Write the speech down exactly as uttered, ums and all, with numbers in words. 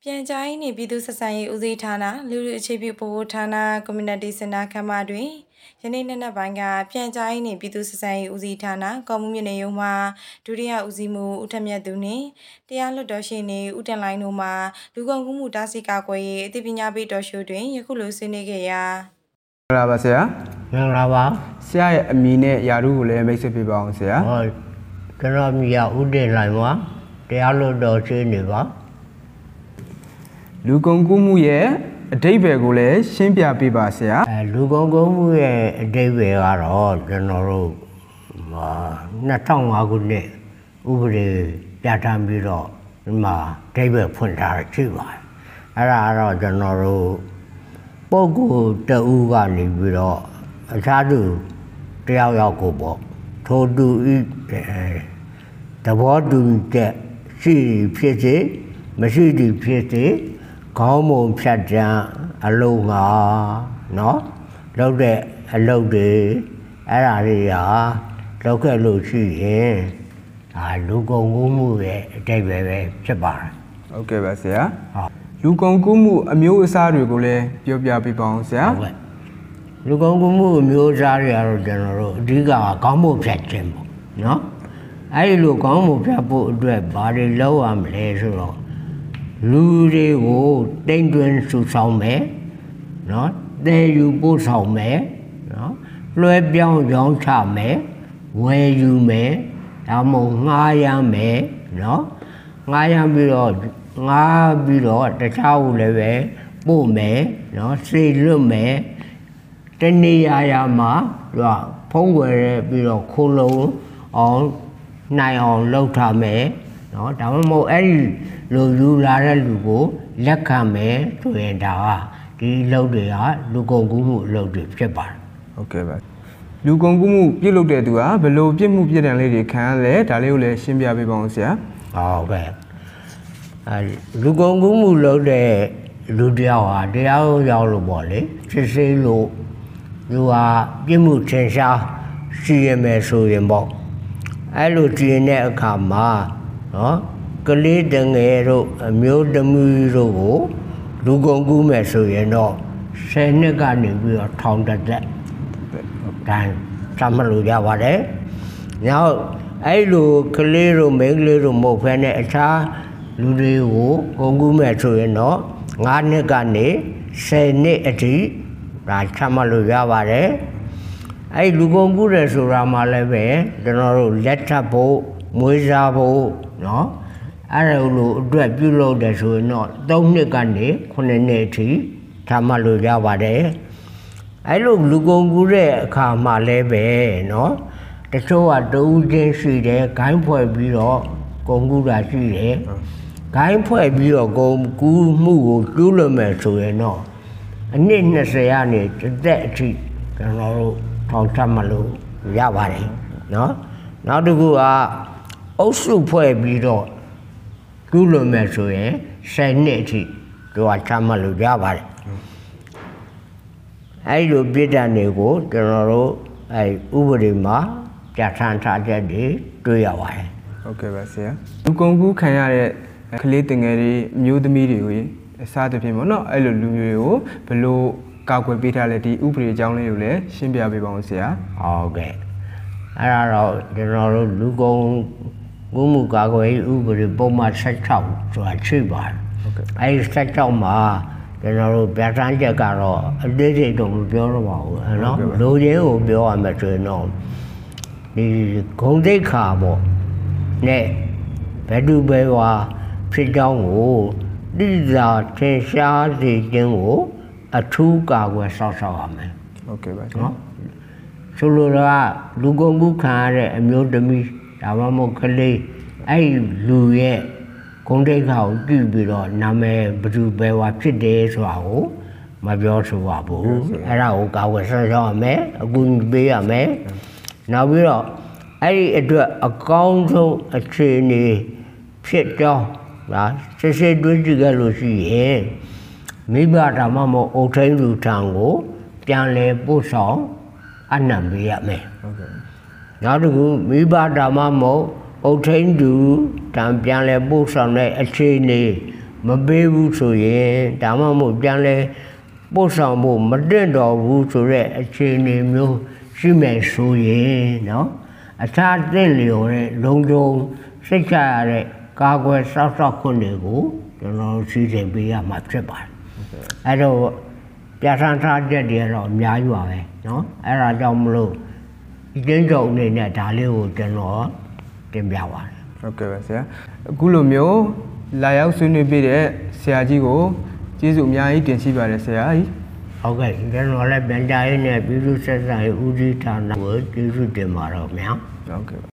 ပြန်ကြားရေးနှင့်ပြည်သူ့ဆက်ဆံရေးဦးစီးဌာနလူလူအခြေပြုဗဟိုဌာန Community Center ခမ်းမတွင်ယနေ့နေ့နက်ပိုင်းကပြန်ကြားရေးနှင့်ပြည်သူ့ဆက်ဆံရေးဦးစီးဌာနကော်မှုမြို့နယ်ရုံးမှဒုတိယဦးစီးမှုဦးထက်မြတ်သူနှင့်တရားလွှတ်တော်ရှေ့နေဦးတင်လိုင်းတို့မှလူကုန်ကူးမှုတားဆီးကာကွယ်ရေးအသိပညာပေးတော်ရှိတွင်ယခုလိုဆွေးနွေးခဲ့ရာမင်္ဂလာပါဆရာမင်္ဂလာပါဆရာရဲ့အမည်နဲ့ယာရုကိုလည်းမိတ်ဆက်ပေးပါအောင်ဆရာဟောကျွန်တော်မြာဦးတင်လိုင်းပါတရားလွှတ်တော်ရှေ့နေပါလူကုန်ကူးမှုရဲ့အဓိပ္ပာယ်ကိုလည်းရှင်းပြပေးပါဆရာအဲလူကုန်ကူးမှုရဲ့အဓိပ္ပာယ်ကတော့ကျွန်တော်တို့နှစ်ထောင်ငါခုနှစ်ဥပဒေပြဋ္ဌာန်းပြီးတော့ဒီမှာအဓိပ္ပာယ်ဖွင့်ထားတာရှိပါတယ်အဲ့ဒါကတော့ကျွန်တော်တို့ပုဂ္ဂိုလ်တဦးကနေပြီးတော့အခြားသူတယောက်ယောက်ကိုပေါ့ထိုသူဤသဘောတူတဲ့ရှိဖြစ်စေမရှိသည်ဖြစ်စေခေါင်းမုံဖြတ်တန်းအလုံးငါနော်လောက်တဲ့အလုပ်တွေအဲ့ဒါတွေဟာလောက်ခဲ့လို့ရှိရင်ဒါလူကုန်ကူးမှုရဲ့အတိတ်ပဲပဲဖြစ်ပါတယ်ဟုတ်ကဲ့ပါဆရာဟုတ်လူကုန်ကူးမှုအမျိုးအစားတွေကိုလည်းပြောပြပေးပါအောင်ဆရာဟုတ်ကဲ့လူကုန်ကူးမှုအမျိုးအစားတွေကတော့ကျွန်တော်တို့အဓိကခေါင်းမုံဖြတ်ခြင်းပေါ့နော်အဲ့ဒီလိုခေါင်းမုံဖြတ်ဖို့အတွက်ဘာတွေလုပ်ရမလဲဆိုတော့လူတွေကိုတိမ်တွင်ဆူဆောင်မယ်နော်တဲယူပို့ဆောင်မယ်နော်လွှဲပြောင်းရောင်းချမယ်ဝယ်ယူမယ်ဒါမှမဟုတ်ငှားရမ်းမယ်နော်ငှားရမ်းပြီးတော့ငှားပြီးတော့တခြားကိုလည်းပဲပို့မယ်နော်စေလွတ်မယ်တနေရာရာမှာသူကဖုံးကွယ်ပြီးတော့ခိုးလုံးအောင်နိုင်အောင်လုပ်ထားမယ်နော်ဒါမှမဟုတ်အဲ့ဒီလူယူလာတဲ့လူကိုလက်ခံမယ်ဆိုရင်ဒါကဒီလုပ်တွေကလူကုန်ကူးမှုအလုပ်တွေဖြစ်ပါတယ်ဟုတ်ကဲ့ပါလူကုန်ကူးမှုပြုလုပ်တဲ့သူကဘယ်လိုပြစ်မှုပြစ်ဒဏ်လေးတွေခံရလဲဒါလေးကိုလည်းရှင်းပြပေးပါအောင်ဆရာဟုတ်ကဲ့အဲလူကုန်ကူးမှုလုပ်တဲ့လူတယောက်ဟာတရားရောက်လို့ပေါ့လေစစ်ဆေးလို့သူဟာပြစ်မှုထင်ရှားရှိရမယ်ဆိုရင်ပေါ့အဲ့လိုကြည့်တဲ့အခါမှာနော်ကလေးတငယ်တို့အမျိုးသမီးတို့ကိုလူကုန်ကူးမယ်ဆိုရင်တော့ဆယ်နှစ်ကနေပြီးတော့ထောင်တစ်သက်တန်းသတ်မှတ်လို့ရပါတယ်။နောက်အဲ့လိုကလေးတို့မိန်းကလေးတို့မဟုတ်ဘဲနဲ့အခြားလူတွေကိုကုန်ကူးမယ်ဆိုရင်တော့ငါးနှစ်ကနေဆယ်နှစ်အထိဒါသတ်မှတ်လို့ရပါတယ်။အဲ့လူကုန်ကူးတယ်ဆိုတာမှလည်းပဲကျွန်တော်တို့လက်ထပ်ဖို့မွေးစားဖို့နော်အဲ့လိုအတွက်ပြုလုပ်တယ်ဆိုရင်တော့သုံးနှစ်ကနေခုနှစ်နှစ်အထိထားမှလို့ရပါတယ်အဲ့လိုလူကုန်ကူးတဲ့အခါမှာလည်းပဲနော်တချို့ကတူးချင်းရှိတယ်ဂိုင်းဖွဲ့ပြီးတော့ကုန်ကူးတာရှိတယ်ဂိုင်းဖွဲ့ပြီးတော့ကုန်ကူးမှုကိုကျူးလွန်မယ်ဆိုရင်တော့အနည်းနှစ်ဆယ်ကနေတစ်သက်အထိကျွန်တော်တို့ထောင်ချမှလို့ရပါတယ်နော်နောက်တစ်ခုကအုပ်စုဖွဲ့ပြီးတော့ကျူးလွန်မယ်ဆိုရင်ဆယ်နှစ်အထိသူကချမှတ်လို့ရပါတယ်အဲ့လိုပြည်ထောင်တွေကိုကျွန်တော်တို့အဲ့ဥပဒေမှာပြဋ္ဌာန်းထားချက်တွေတွေ့ရပါတယ်ဟုတ်ကဲ့ပါဆရာလူကုန်ကူးခံရတဲ့ကလေးတငယ်တွေမျိုးသမီးတွေကိုအစားတစ်ပြင်ပေါ့နော်အဲ့လိုလူမျိုးတွေကိုဘယ်လိုကာကွယ်ပေးထားလဲဒီဥပဒေအကြောင်းလေးကိုလည်းရှင်းပြပေးပါဦးဆရာဟုတ်ကဲ့အဲ့ဒါတော့ကျွန်တော်တို့လူကုန်ကူးမှုကာကွယ်ရေးဥပဒေပုံမှန်ဆက်၆ဆိုတာရှိပါတယ်ဟုတ်ကဲ့အဲ့ဒီဆက်၆မှာကျွန်တော်တို့ပြဋ္ဌာန်းချက်ကတော့အသေးစိတ်တော့မပြောတော့ပါဘူးနော်လူချင်းကိုပြောရမယ်ဆိုရင်တော့ဒီဂုံတိတ်ခါပေါ့နဲ့ဘယ်သူပဲဝါဖြစ်ကြောင်းကိုတိကျထင်ရှားစေခြင်းကိုအထူးကာကွယ်စောင့်ရှောက်ရမယ်ဟုတ်ကဲ့ပါနော်ဆိုလိုတာကလူကုန်ကူးခံရတဲ့အမျိုးသမီးဒါမှမဟုတ်ကလေးအဲ့လူရဲ့ဂုဏ်တိတ်ခါကိုကြည့်ပြီးတော့နာမည်ဘယ်သူပဲဝါဖြစ်တယ်ဆိုတာကိုမပြောဆိုပါဘူးအဲ့ဒါကိုကာဝယ်ဆောက်ရှောက်ရမယ်အကူအညီပေးရမယ်နောက်ပြီးတော့အဲ့ဒီအတွက်အကောင်းဆုံးအခြေအနေဖြစ်ကြောင်းဒါစစ်စစ်တွေးကြည့်ကြလို့ရှိရင်မိဘဒါမှမဟုတ်အုပ်ထိန်းလူထံကိုပြန်လည်ပို့ဆောင်အနံ့ပေးရမယ်ဟုတ်ကဲ့နောက်တစ်ခုမိဘဒါမှမဟုတ်အုတ်ထိန်သူတံပြန်လဲပို့ဆောင်တဲ့အခြေအနေမပေးဘူးဆိုရင်ဒါမှမဟုတ်ပြန်လဲပို့ဆောင်ဖို့မတင့်တော်ဘူးဆိုတဲ့အခြေအနေမျိုးရှိမယ်ဆိုရင်နော်အခြားတင့်လျော်တဲ့လုံခြုံစိတ်ချရတဲ့ကာကွယ်စောင့်ရှောက်ခွင့်တွေကိုကျွန်တော်စီစဉ်ပေးရမှာဖြစ်ပါတယ်အဲ့တော့ပြဋ္ဌာန်းထားချက်တွေကတော့အများကြီးပါပဲနော်အဲ့ဒါကြောင့်မလို့ဒီကျင်းချုပ်အနေနဲ့ဒါလေးကိုကျွန်တော်တင်ပြပါတယ်ဟုတ်ကဲ့ပါဆရာအခုလိုမျိုးလာရောက်ဆွေးနွေးပေးတဲ့ဆရာကြီးကိုကျေးဇူးအများကြီးတင်ရှိပါတယ်ဆရာကြီးဟုတ်ကဲ့ကျွန်တော်လည်းပြန်ကြားရေးနဲ့ပြည်သူ့ဆက်ဆံရေးဦးစီးဌာနကိုကျေးဇူးတင်ပါတော့ဗျာဟုတ်ကဲ့